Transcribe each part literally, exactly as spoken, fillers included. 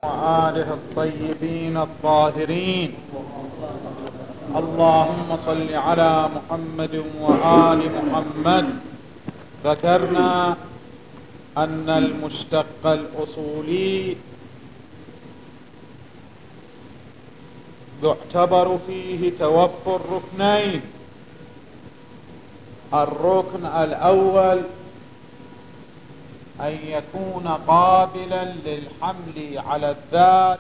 وآله الطيبين الطاهرين. اللهم صل على محمد وآل محمد. ذكرنا أن المشتق الأصولي يعتبر فيه توفر ركنين. الركن الأول أن يكون قابلا للحمل على الذات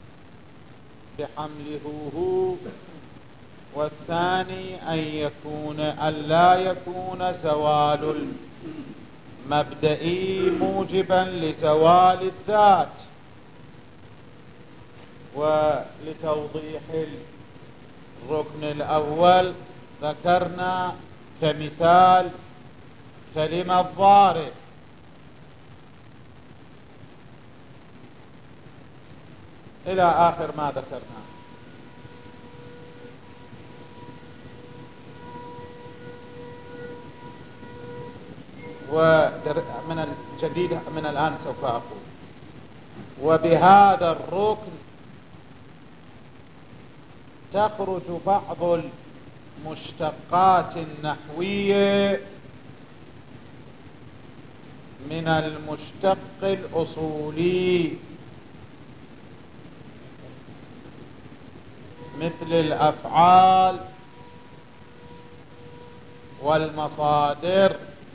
بحمله هو، والثاني أن يكون أن لا يكون زوال المبدئي موجبا لزوال الذات. ولتوضيح الركن الأول ذكرنا كمثال كلمة ضارب، إلى آخر ما ذكرنا. ومن الجديد من الآن سوف أقول. وبهذا الركن تخرج بعض المشتقات النحوية من المشتق الأصولي، مثل الأفعال والمصادر،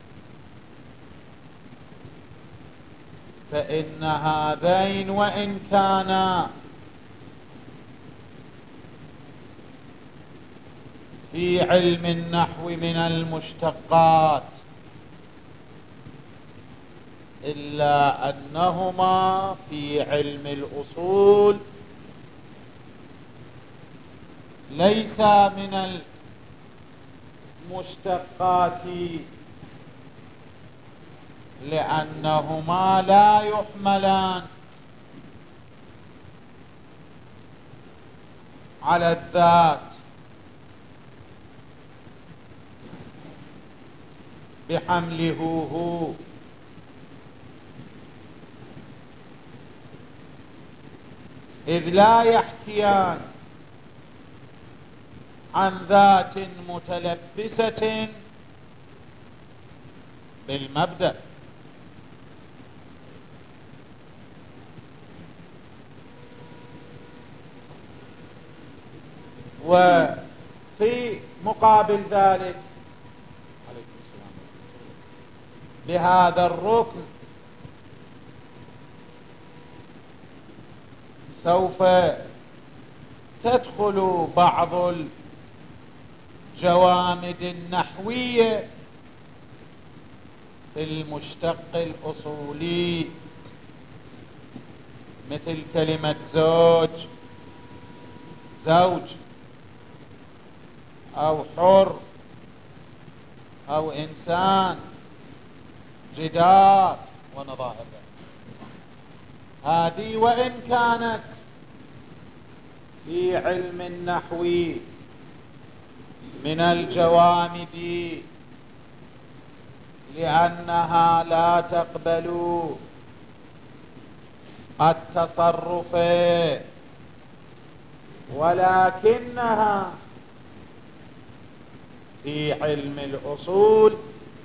فإن هذين وإن كانا في علم النحو من المشتقات، إلا أنهما في علم الأصول ليس من المشتقات، لأنهما لا يحملان على الذات بحمله هو، إذ لا يحكيان عن ذات متلبسة بالمبدأ. وفي مقابل ذلك بهذا الركن سوف تدخل بعض الجوامد النحوية في المشتق الأصولي، مثل كلمة زوج، زوج، أو حر، أو إنسان، جدار، ونظائر ذلك. هذه وإن كانت في علم النحو من الجوامد، لأنها لا تقبل التصرف، ولكنها في علم الأصول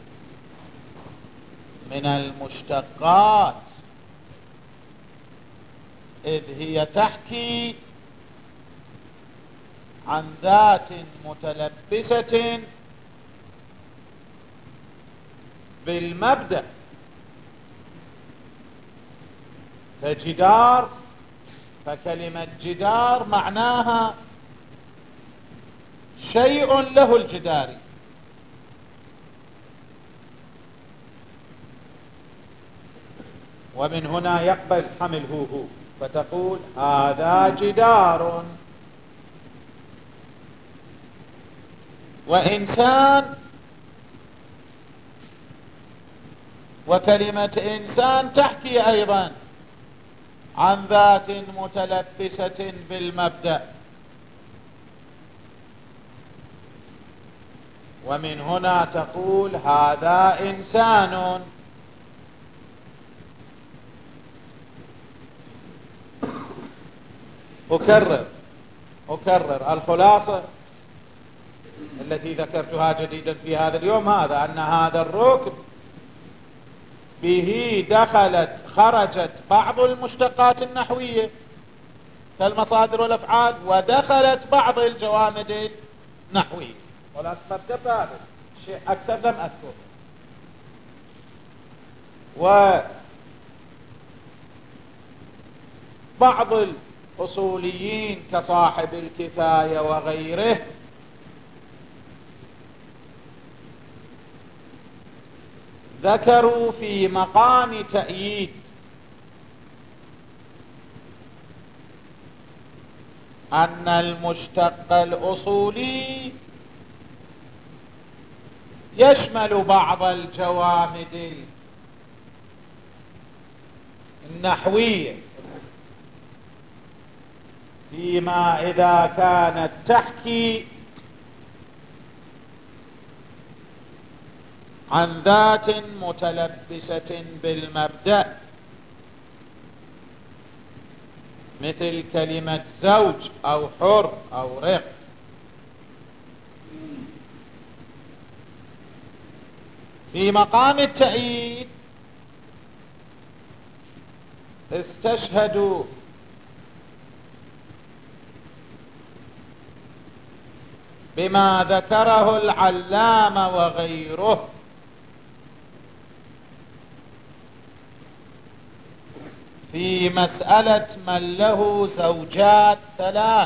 من المشتقات، إذ هي تحكي عن ذات متلبسة بالمبدأ. فجدار، فكلمة جدار معناها شيء له الجدار، ومن هنا يقبل حمله هو، فتقول هذا جدار. وإنسان، وكلمة إنسان تحكي أيضا عن ذات متلبسة بالمبدأ، ومن هنا تقول هذا إنسان. أكرر أكرر الخلاصة التي ذكرتها جديدا في هذا اليوم هذا أن هذا الركن به دخلت خرجت بعض المشتقات النحوية كالمصادر والأفعال، ودخلت بعض الجوامد النحوية. ولا تذكرت هذا الشيء أكثر لم أذكر. وبعض الأصوليين كصاحب الكفاية وغيره ذكروا في مقام تأييد أن المشتق الأصولي يشمل بعض الجوامد النحوية فيما إذا كانت تحكي عن ذات متلبسة بالمبدأ، مثل كلمة زوج أو حر أو رق. في مقام التأييد استشهدوا بما ذكره العلامة وغيره في مسألة من له زوجات ثلاث،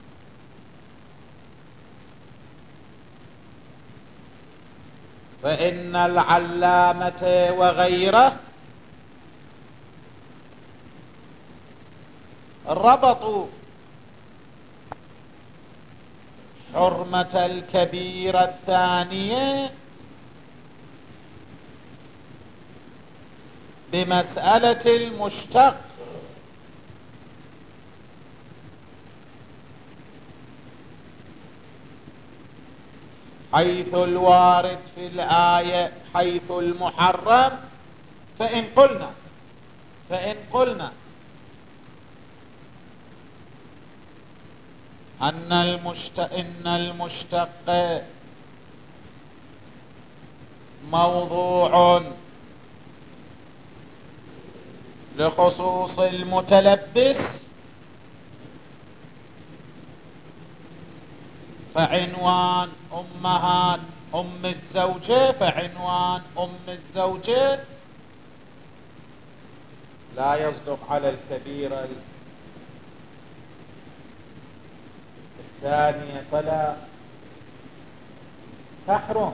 فإن العلامة وغيره ربطوا حرمة الكبيرة الثانية بمسألة المشتق، حيث الوارد في الآية حيث المحرم. فإن قلنا فإن قلنا أن المشتق إن المشتق موضوع لخصوص المتلبس، فعنوان أمهات أم الزوجة فعنوان أم الزوجة لا يصدق على الكبيرة الثانية فلا تحرم.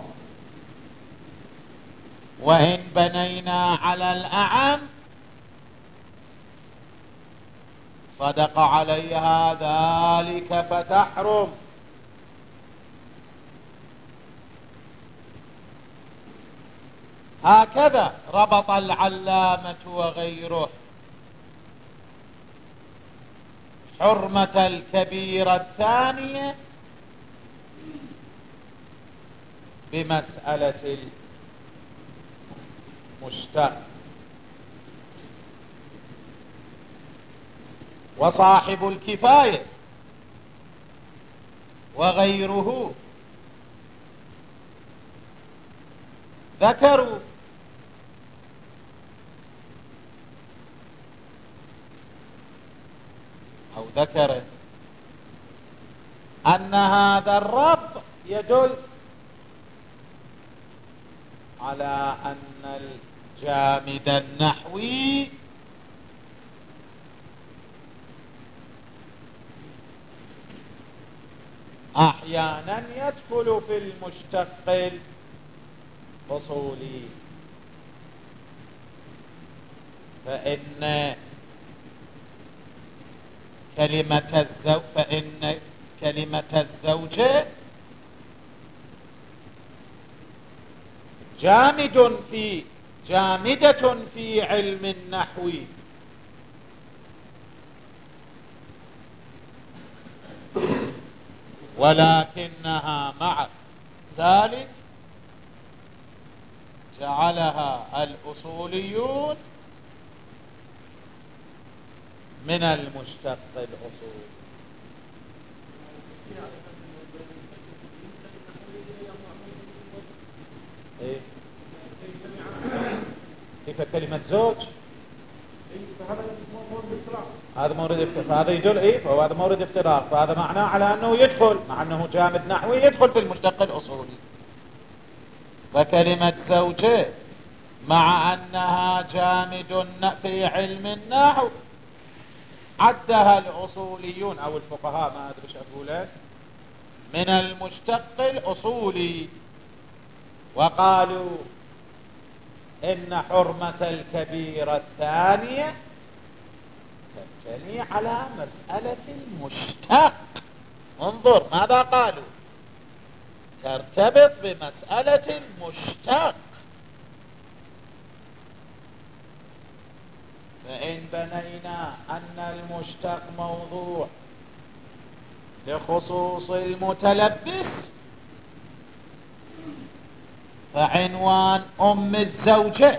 وإن بنينا على الأعم صدق عليها ذلك فتحرم. هكذا ربط العلامة وغيره حرمة الكبيرة الثانية بمسألة المشتق. وصاحب الكفاية وغيره ذكروا أو ذكر أن هذا الربط يدل على أن الجامد النحوي أحيانا يدخل في المشتق الأصولي، فإن كلمة الزوج فإن كلمة الزوجة جامد في جامدة في علم النحو، ولكنها مع ذلك جعلها الأصوليون من المشتق الأصول. إيه؟ كيف كلمة زوج؟ هذا مورد افتراق، فهذا يدل إيه فهو هذا مورد افتراق، فهذا معناه على أنه يدخل، مع أنه جامد نحوي يدخل في المشتق الأصولي. فكلمة زوجة مع أنها جامد في علم النحو عدها الأصوليون أو الفقهاء ما أدري ايش أقوله من المشتق الأصولي، وقالوا إن حرمة الكبيرة الثانية تبتني على مسألة المشتق. انظر ماذا قالوا، ترتبط بمسألة المشتق. فإن بنينا أن المشتق موضوع لخصوص المتلبس فعنوان أم الزوجة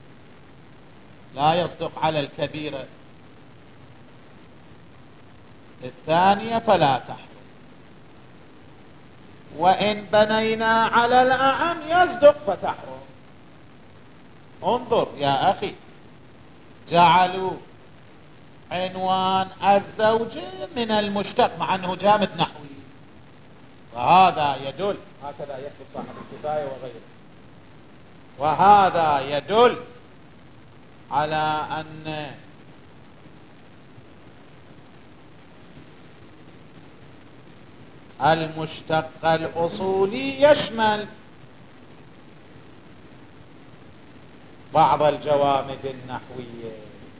لا يصدق على الكبيرة الثانية فلا تحرم. وإن بنينا على الأعم يصدق فتحرم. انظر يا أخي، جعلوا عنوان الزوجة من المشتق مع أنه جامد نحوي، وهذا يدل، هكذا يكتب صاحب الكفاية وغيره، وهذا يدل على أن المشتق الأصولي يشمل بعض الجوامد النحوية.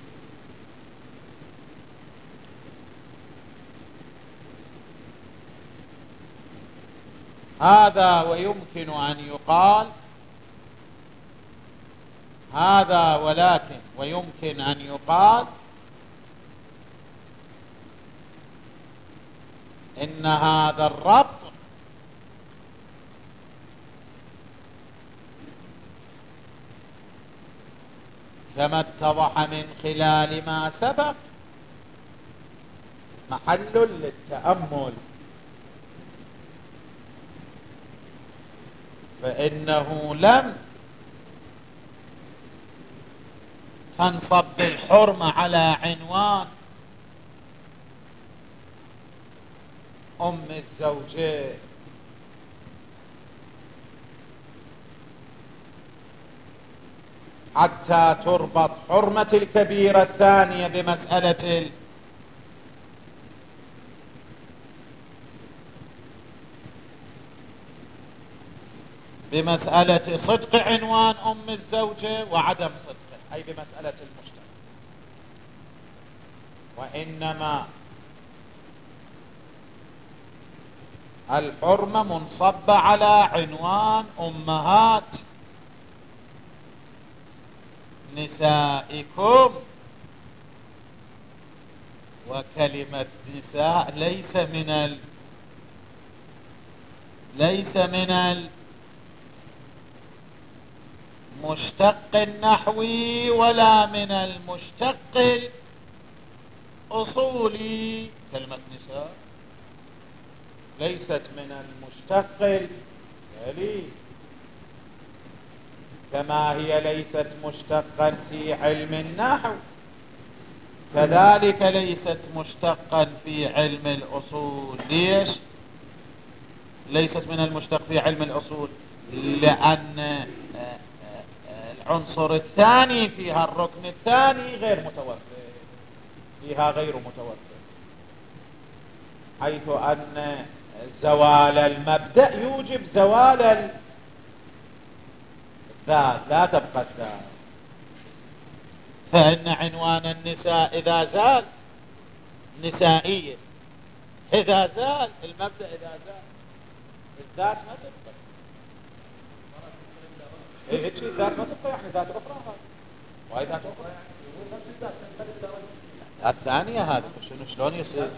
هذا ويمكن أن يقال هذا ولكن ويمكن أن يقال إن هذا الربط كما اتضح من خلال ما سبق محل للتأمل، فإنه لم تنصب الحرمة على عنوان أم الزوجة، حتى تربط حرمة الكبيرة الثانية بمسألة ال بمسألة صدق عنوان أم الزوجة وعدم صدقه، أي بمسألة المشتق. وإنما الحرمة منصبة على عنوان أمهات نسائكم، وكلمة نساء ليس من ال ليس من المشتق النحوي ولا من المشتق الأصولي. كلمة نساء ليست من المشتق التالي، كما هي ليست مشتقا في علم النحو كذلك ليست مشتقا في علم الأصول. ليش ليست من المشتق في علم الأصول؟ لأن العنصر الثاني فيها، الركن الثاني غير متوفر فيها، غير متوفر، حيث أن زوال المبدأ يوجب زوال الذات، لا تبقى الذات. فإن عنوان النساء إذا زال نسائية، إذا زال المبدأ، إذا زال الذات ما تبقى. إيه هيك الذات ما تبقى، يعني ذات أخرى هذا، وهي ذات أخرى الثانية هذا. شنو شلون يصير؟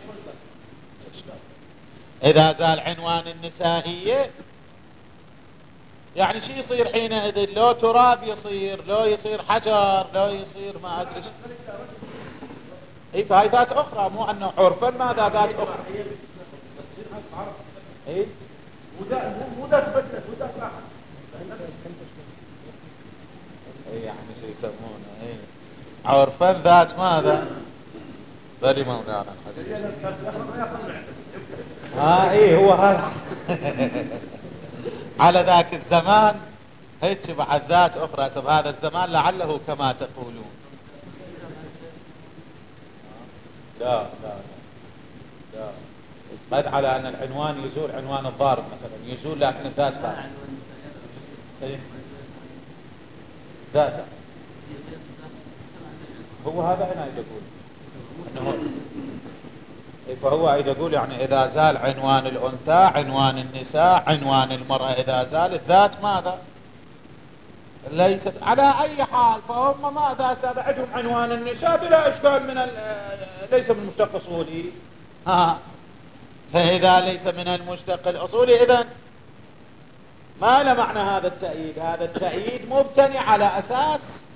إذا زال عنوان النسائية يعني شي يصير حينئذ؟ لو تراب يصير، لو يصير حجر، لو يصير ما أدري. اي فهي ذات اخرى، مو انه عرفا ماذا ذات اخرى. اي مو ذات بدله، مو ذات راحه. اي يعني شو يسمونه اي عرفا ذات ماذا؟ بلي مولانا الحسين ها اي هو هذا على ذاك الزمان هيك بعد ذات اخرى. طب هذا الزمان لعله كما تقولون. لا لا لا قد على ان العنوان يزول، عنوان الضارب مثلا يزول، لكن الذات باقي. ايه ذاته هو هذا هنا يقول انه إيه، فهو يقول يعني اذا زال عنوان الانثى، عنوان النساء، عنوان المرأة، اذا زال الذات ماذا؟ ليست على اي حال. فهم ماذا سابعدهم عنوان النساء بلا اشكال من ليس من مشتق اصولي. ها فاذا ليس من المشتق الاصولي اذن ما له معنى هذا التأييد. هذا التأييد مبتني على اساس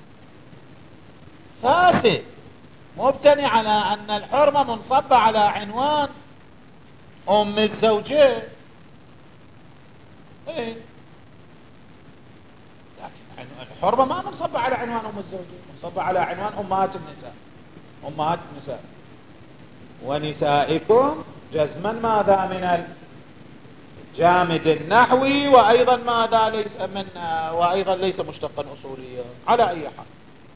فاسد، مبتني على ان الحرمة منصبة على عنوان ام الزوجين. ايه لكن الحرمة ما منصبة على عنوان ام الزوجين، منصبة على عنوان امهات النساء. امهات النساء ونسائكم جزما ماذا من الجامد النحوي، وايضا ماذا ليس من وايضا ليس مشتقا اصوليا على اي حال.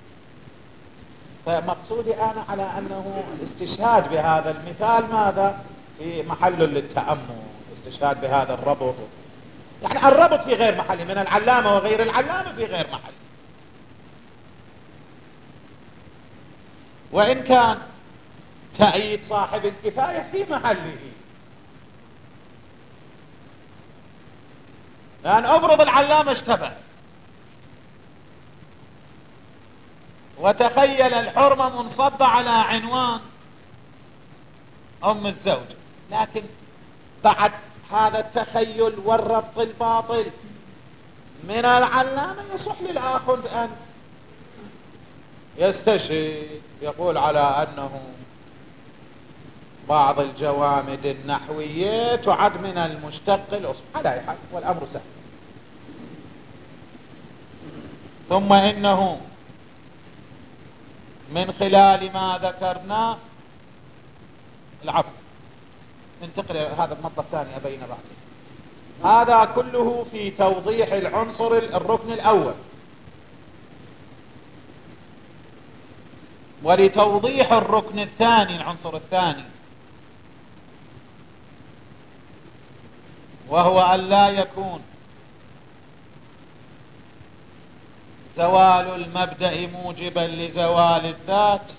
فمقصودي انا على انه الاستشهاد بهذا المثال ماذا في محل للتأمل، الاستشهاد بهذا الربط، يعني الربط في غير محل من العلامة وغير العلامة في غير محل. وإن كان تأييد صاحب الكفاية في محله، لأن أفرض العلامة اشتبه وتخيل الحرمة منصبة على عنوان أم الزوج، لكن بعد هذا التخيل والربط الباطل من العلامة يصح للآخذ أن يستشهد، يقول على أنه بعض الجوامد النحوية تعد من المشتق الأصل على أي حال، والأمر سهل. ثم إنه من خلال ما ذكرنا العفو ننتقل إلى هذا النقطة الثانية بين بعض. هذا كله في توضيح العنصر الركن الأول. ولتوضيح الركن الثاني العنصر الثاني، وهو أن لا يكون زوال المبدأ موجبا لزوال الذات،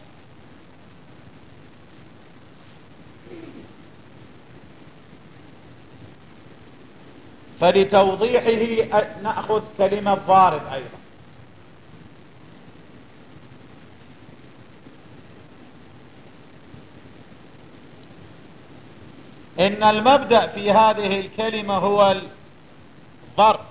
فلتوضيحه نأخذ كلمة ضارب أيضا. إن المبدأ في هذه الكلمة هو الضرب،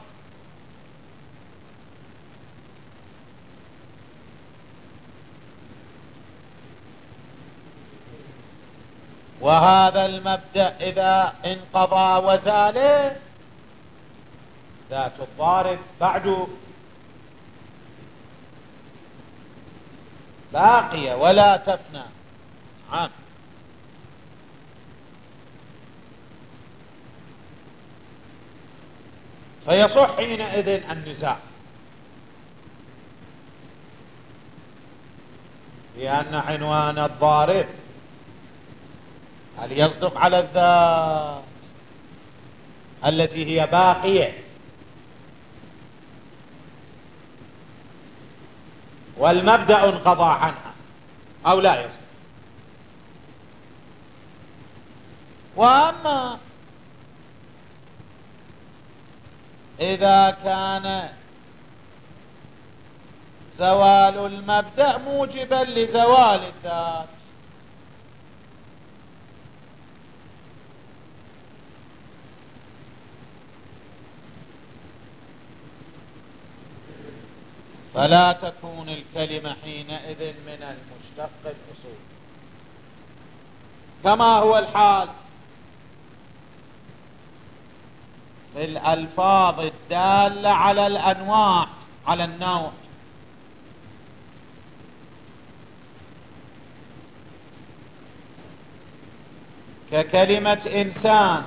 وهذا المبدأ إذا انقضى وزال ذات الضارب بعد باقية ولا تفنى. عام فيصح حينئذ النزاع، لأن عنوان الضارب هل يصدق على الذات التي هي باقية والمبدأ انقضى عنها أو لا يصدق؟ وأما إذا كان زوال المبدأ موجبا لزوال الذات، فلا تكون الكلمة حينئذ من المشتق الأصول. كما هو الحال في الألفاظ الدالة على الأنواع، على النوع. ككلمة إنسان،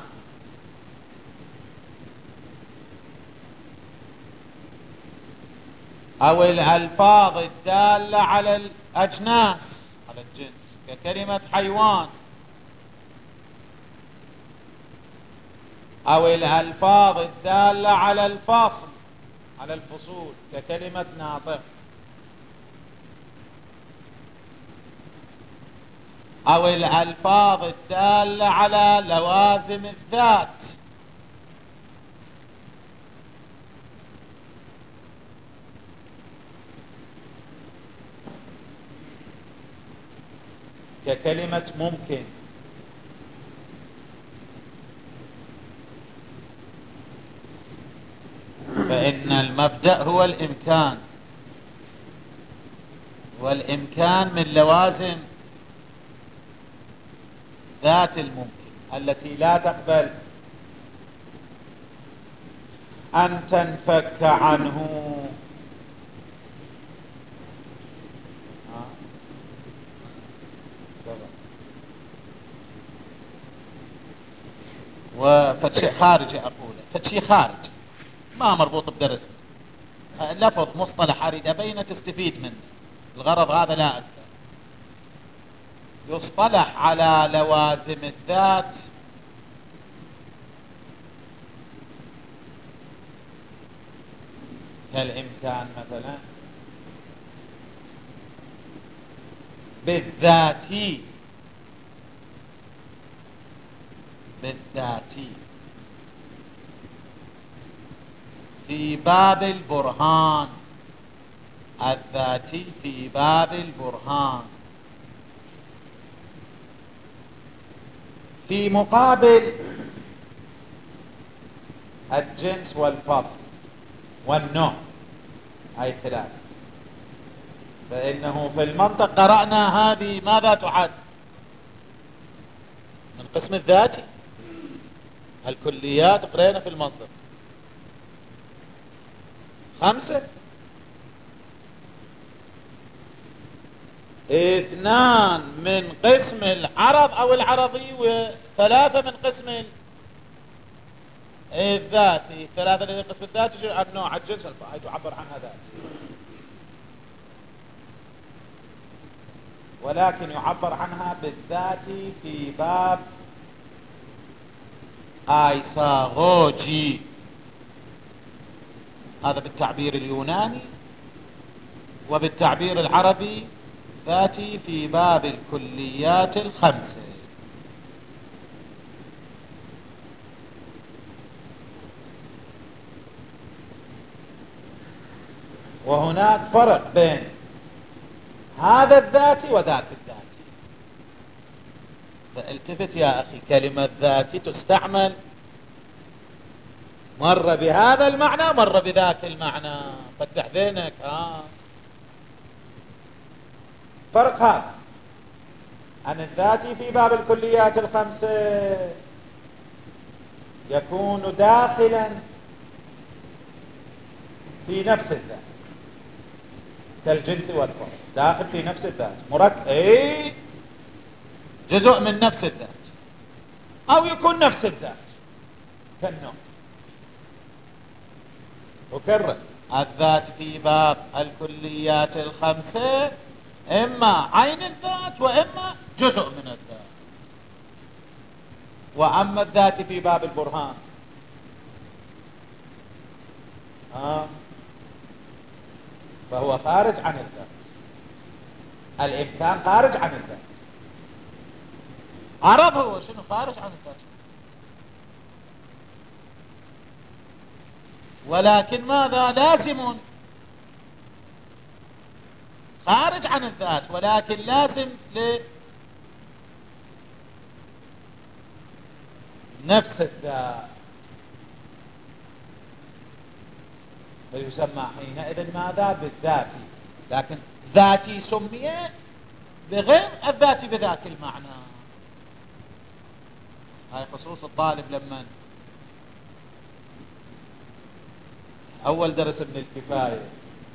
أو الألفاظ الدالة على الأجناس، على الجنس، ككلمة حيوان، أو الألفاظ الدالة على الفصل، على الفصول، ككلمة ناطق، أو الألفاظ الدالة على لوازم الذات، ككلمة ممكن، فإن المبدأ هو الإمكان، والإمكان من لوازم ذات الممكن التي لا تقبل أن تنفك عنه. وفتشي خارجي أقوله، فتشي خارج ما مربوط بدرس، لفظ مصطلح أريد أبينه تستفيد منه، الغرض هذا لا أكثر. يصطلح على لوازم الذات كالإمكان مثلا بالذاتي، بالذاتي في باب البرهان، الذاتي في باب البرهان، في مقابل الجنس والفصل والنوع، أي ثلاثة. فإنه في المنطق قرأنا هذه ماذا تعد؟ من قسم الذاتي، الكليات قرأنا في المنطق خمسة، اثنان من قسم العرض أو العرضي، وثلاثة من قسم الذاتي. ثلاثة من قسم الذاتي النوع، الجنس، هي تعبر عنها ذاتي، ولكن يعبر عنها بالذاتي في باب آيساغوجي، هذا بالتعبير اليوناني، وبالتعبير العربي ذاتي في باب الكليات الخمسة. وهناك فرق بين هذا الذاتي وذاك الذاتي. فالتفت يا أخي، كلمة ذاتي تستعمل مرة بهذا المعنى مرة بذاك المعنى، فتح ذهنك. آه. فرق هذا عن الذاتي في باب الكليات الخمسة، يكون داخلا في نفس الذات كالجنس والفصل، داخل في نفس الذات، مركب، اي جزء من نفس الذات، او يكون نفس الذات كالنوع. أكرر، الذات في باب الكليات الخمسة إما عين الذات وإما جزء من الذات. وأما الذات في باب البرهان آه. فهو خارج عن الذات، الإمكان خارج عن الذات، عرب هو شنو خارج عن الذات، ولكن ماذا لازم خارج عن الذات، ولكن لازم لنفس الذات، فيسمى حينئذ ماذا؟ بالذاتي. لكن ذاتي سمي بغير الذاتي بذاك المعنى. هاي خصوص الطالب لما أول درس من الكفاية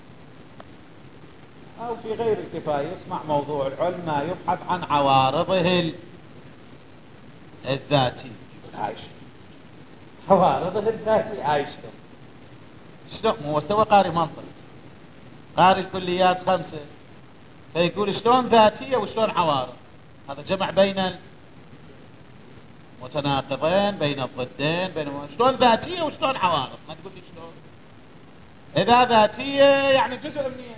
أو في غير الكفاية يسمع موضوع العلم ما يبحث عن عوارضه الذاتي. عايش عوارضه الذاتي عايش شلون؟ مو مستوى قارئ منطق، قارئ الكليات خمسة، فيقول شلون ذاتية وشلون عوارض. هذا جمع بين المتناقضين، بين الضدين، بين شلون ذاتية وشلون عوارض. ما تقول لي شلون. إذا ذاتية يعني جزء منين؟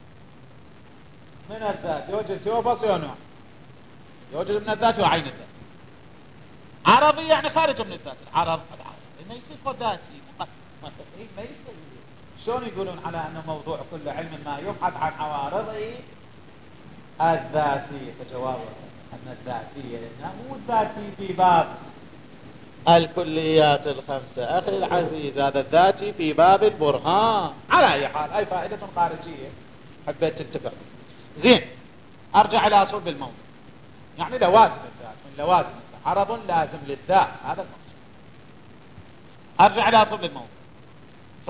من الذات، يوجد سوى بص نوع، يوجد من الذات وعين الذات. عرضي يعني خارج من الذات. العرض ما يصير ذاتي ما يصير. شلون يقولون على أنه موضوع كل علم ما يبحث عن عوارضه الذاتية؟ فجوابه أن الذاتية إنها مو الذاتي في باب الكليات الخمسة. أخي العزيز هذا الذاتي في باب البرهان. على أي حال أي فائدة خارجية حبيت تنتبه. زين، أرجع إلى أصول الموضوع، يعني لوازم الذات من لوازم الذات. عرض لازم للذات، هذا المقصود. أرجع إلى أصول الموضوع. ف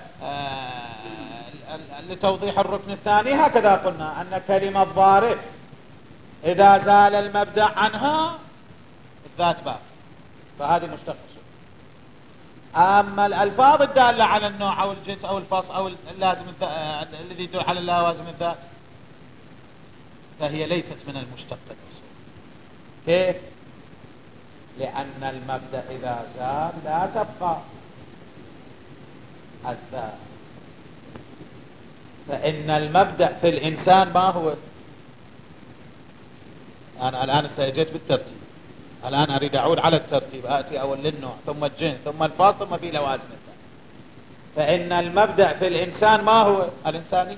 لتوضيح الركن الثاني هكذا قلنا أن كلمة ضارب إذا زال المبدأ عنها الذات باقي، فهذه مشتقة. أما الألفاظ الدالة على النوع أو الجنس أو الفصل أو اللازم الذي يدل على اللوازم الذات فهي ليست من المشتق الأصول. كيف؟ لأن المبدأ إذا زال لا تبقى الذات. فإن المبدأ في الإنسان ما هو؟ أنا الآن استيجيت بالترتيب، الآن أريد أعود على الترتيب. آتي أول للنوع ثم الجنس ثم الفاصل ثم في لوازم الذات. فإن المبدأ في الإنسان ما هو؟ الإنسانية.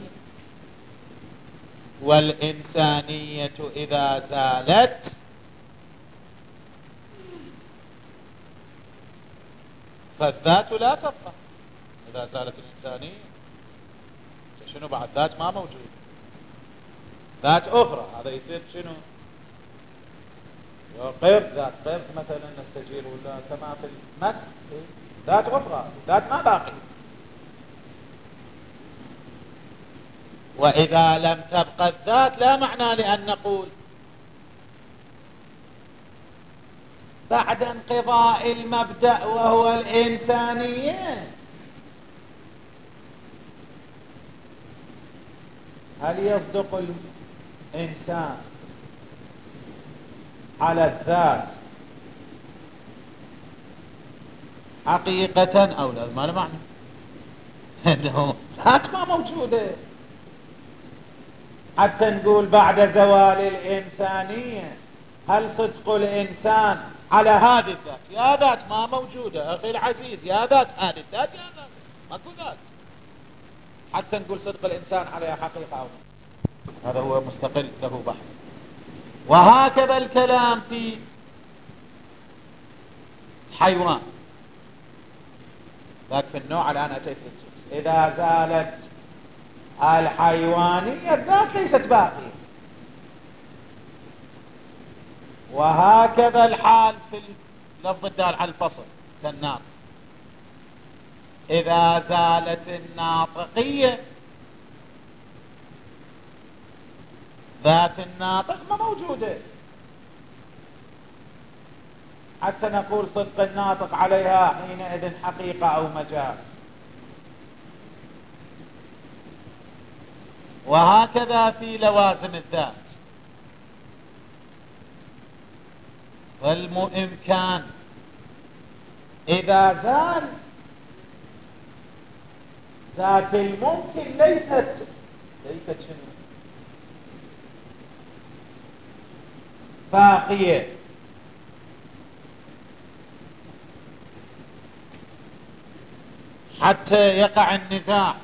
والإنسانية إذا زالت فالذات لا تبقى. إذا زالت الإنسانية شنو بعد؟ ذات ما موجود، ذات أخرى. هذا يصير شنو؟ قرد، ذات قرد مثلا نستجير، ولا كما في المس ذات أخرى، ذات ما باقي. وإذا لم تبقى الذات لا معنى لأن نقول بعد انقضاء المبدأ وهو الإنسانية هل يصدق الإنسان على الذات حقيقة أو لا؟ ما له معنى انه ذات ما موجودة حتى نقول بعد زوال الإنسانية. هل صدق الإنسان على هذه الذات؟ يا ذات ما موجودة أخي العزيز، يا ذات هذه الذات، يا ذات ماكو ذات حتى نقول صدق الإنسان عليها حقيقة أو لا. هذا هو مستقل له بحث. وهكذا الكلام في حيوان، ذاك في النوع. الآن أتيت للجنس. إذا زالت الحيوانية الذات ليست باقية. وهكذا الحال في اللفظ الدال على الفصل كالناطق. إذا زالت الناطقية ذات الناطق ما موجودة حتى نقول صدق الناطق عليها حينئذ حقيقة أو مجال. وهكذا في لوازم الذات. والإمكان إذا زال ذات الممكن ليست ليست شنو؟ باقية. حتى يقع النزاع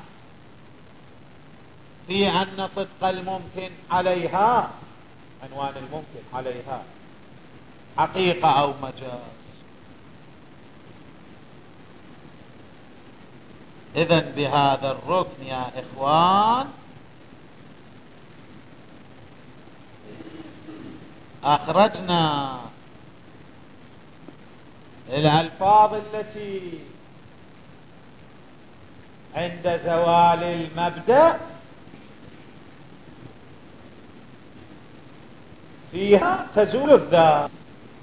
في أن صدق الممكن عليها، عنوان الممكن عليها، حقيقة أو مجاز. إذن بهذا الركن يا إخوان أخرجنا الألفاظ التي عند زوال المبدأ فيها تزول الذات،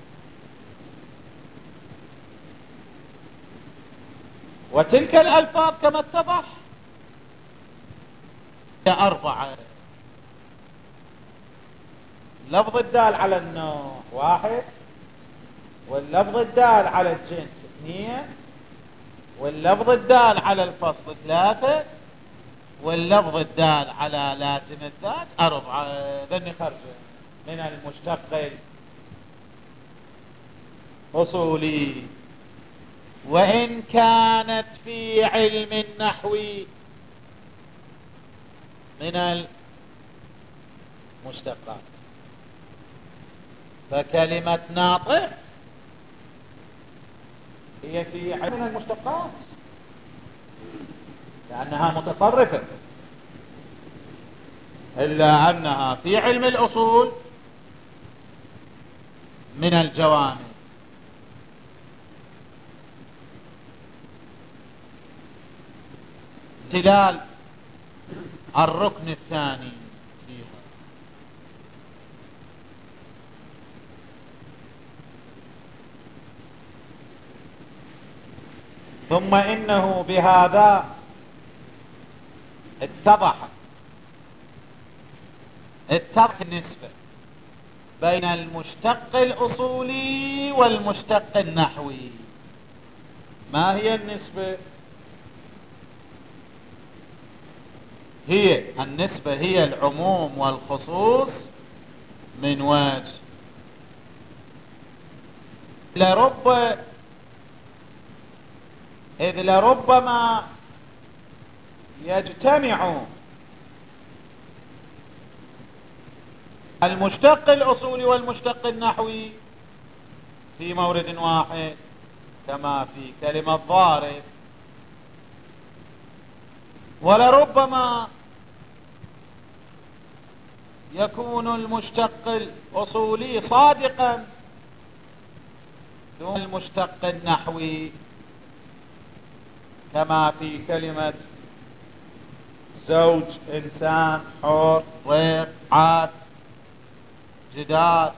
وتلك الألفاظ كما اتضح هي أربعة. اللفظ الدال على النوع واحد، واللفظ الدال على الجنس اثنين، واللفظ الدال على الفصل ثلاثة، واللفظ الدال على لازم الذات أربعة. ذني خرجه من المشتق الأصولي، وإن كانت في علم النحو من المشتقات، فكلمة ناطق هي في علم المشتقات لأنها متصرفة، إلا أنها في علم الأصول من الجوامع. امتلال الركن الثاني فيها. ثم إنه بهذا اتضح اتضح النسبة بين المشتق الأصولي والمشتق النحوي. ما هي النسبة؟ هي النسبة هي العموم والخصوص من وجه. لرب إذ لربما يجتمع المشتق الأصولي والمشتق النحوي في مورد واحد، كما في كلمة ضارب. ولربما يكون المشتق الأصولي صادقا دون المشتق النحوي، كما في كلمة زوج، إنسان، حر، ريق، عاد، جدار.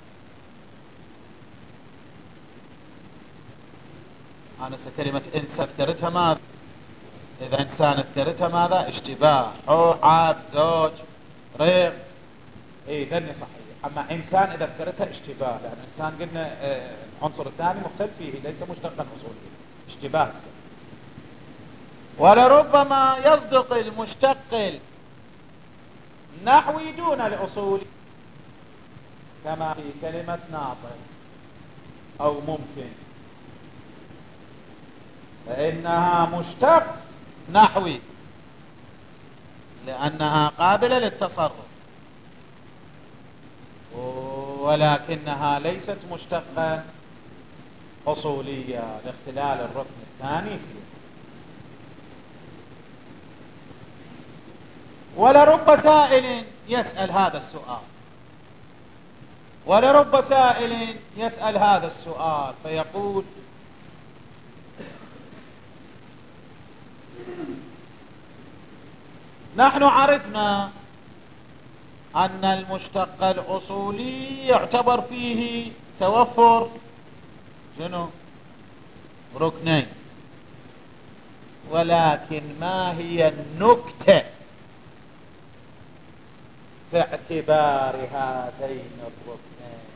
أنا كلمة إنسان اذكرتها ماذا؟ إذا إنسان اذكرتها ماذا؟ اشتباه. حر، عاد، زوج، ريق، إيه ذني صحيح. أما إنسان إذا اذكرتها اشتباه، لأن إنسان قلنا اه عنصر الثاني مختلف فيه، ليس مشتقا أصوليا، اشتباه. ولربما يصدق المشتق النحوي دون الأصولي، كما في كلمة ناطق أو ممكن، فإنها مشتق نحوي لأنها قابلة للتصرف، ولكنها ليست مشتقة أصولية لاختلال الركن الثاني فيها. ولرب سائل يسأل هذا السؤال ولرب سائل يسأل هذا السؤال فيقول: نحن عرفنا أن المشتق الأصولي يعتبر فيه توفر شنو؟ ركنين، ولكن ما هي النكتة في اعتبار هذين الركنين؟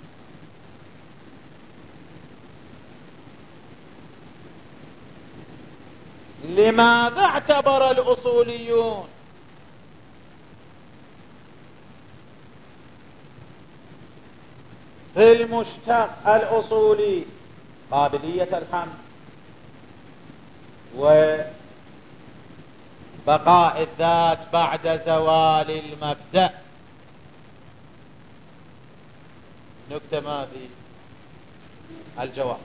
لماذا اعتبر الأصوليون في المشتق الأصولي قابلية الحمل وبقاء الذات بعد زوال المبدأ؟ نكتة ما في الجواب.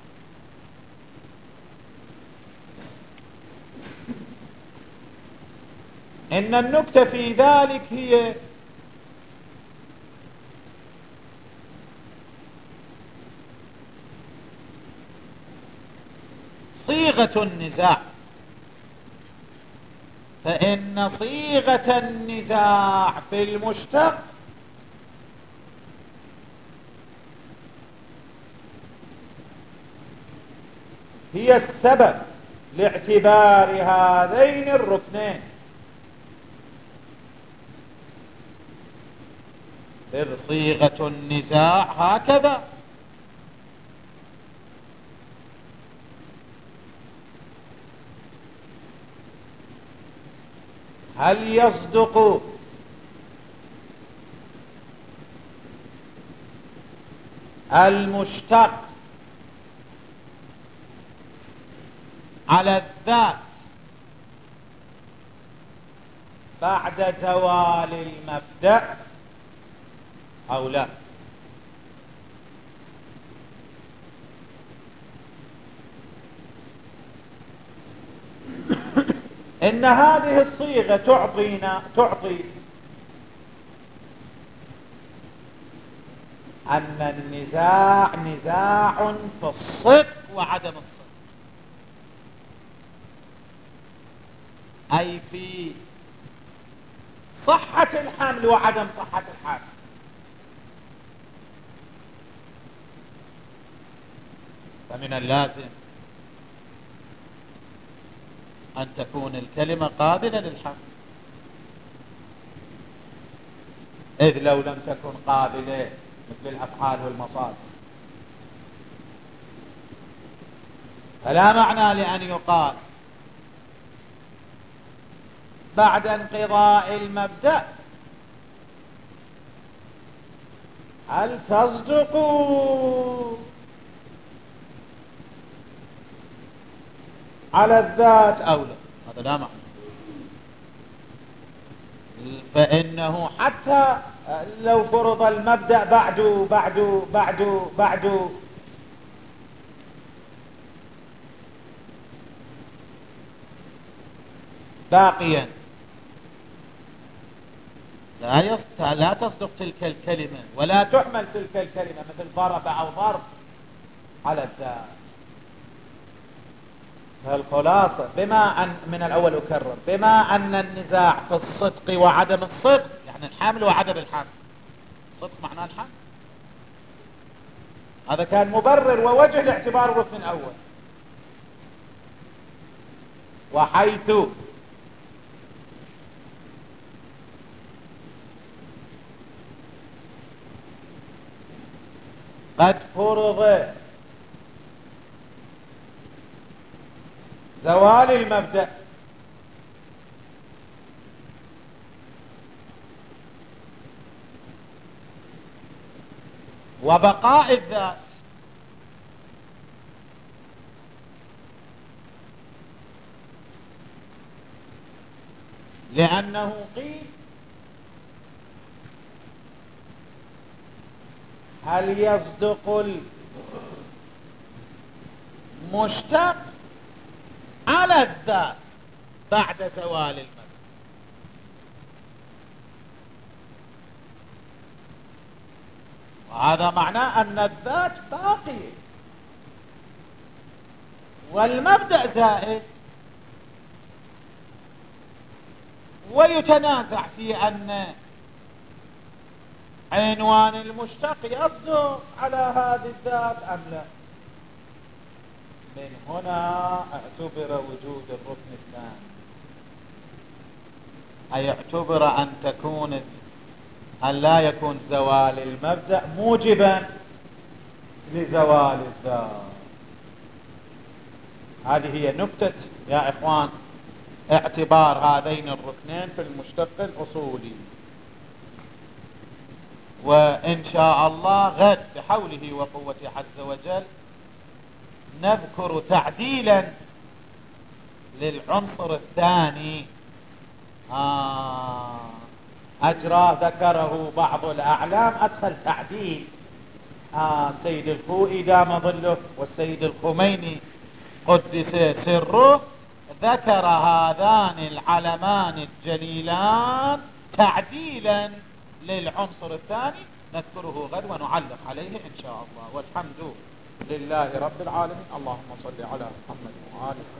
إن النكتة في ذلك هي صيغة النزاع، فإن صيغة النزاع في المشتق هي السبب لاعتبار هذين الركنين، إذ صيغة النزاع هكذا. هل يصدق المشتق على الذات بعد زوال المبدأ أو لا؟ إن هذه الصيغة تعطينا تعطي أن النزاع نزاع في الصدق وعدم الصدق، أي في صحة الحمل وعدم صحة الحمل. فمن اللازم أن تكون الكلمة قابلة للحمل، إذ لو لم تكن قابلة مثل الأفعال والمصادر فلا معنى لأن يقال بعد انقضاء المبدأ هل تصدق على الذات أو لا؟ هذا لا معنى. فإنه حتى لو فرض المبدأ بعد بعد بعد بعد باقيا لا يست... لا تصدق تلك الكلمة ولا تحمل تلك الكلمة مثل ضرب أو ضرب على الذات. فالخلاصة بما أن من الأول أكرر بما أن النزاع في الصدق وعدم الصدق، يعني الحمل وعدم الحمل، الصدق معناه الحمل، هذا كان مبرر ووجه لاعتبار الركن الأول. وحيث قد فرض زوال المبدأ وبقاء الذات لأنه قيل هل يصدق المشتق على الذات بعد زوال المبدأ؟ وهذا معناه أن الذات باقية والمبدأ زائد، ويتنازع في أن عنوان المشتق يصدق على هذه الذات أم لا. من هنا اعتبر وجود الركن الثاني، أي اعتبر أن تكون أن لا يكون زوال المبدأ موجبا لزوال الذات. هذه هي نكتة يا إخوان اعتبار هذين الركنين في المشتق الأصولي. وإن شاء الله غد بحوله وقوته عز وجل نذكر تعديلا للعنصر الثاني آه أجراه ذكره بعض الأعلام، أدخل تعديل آه سيد الخوئي دام ظله والسيد الخميني قدس سره، ذكر هذان العلمان الجليلان تعديلا للعنصر الثاني، نذكره غد ونعلق عليه إن شاء الله. والحمد لله رب العالمين. اللهم صل على محمد وآله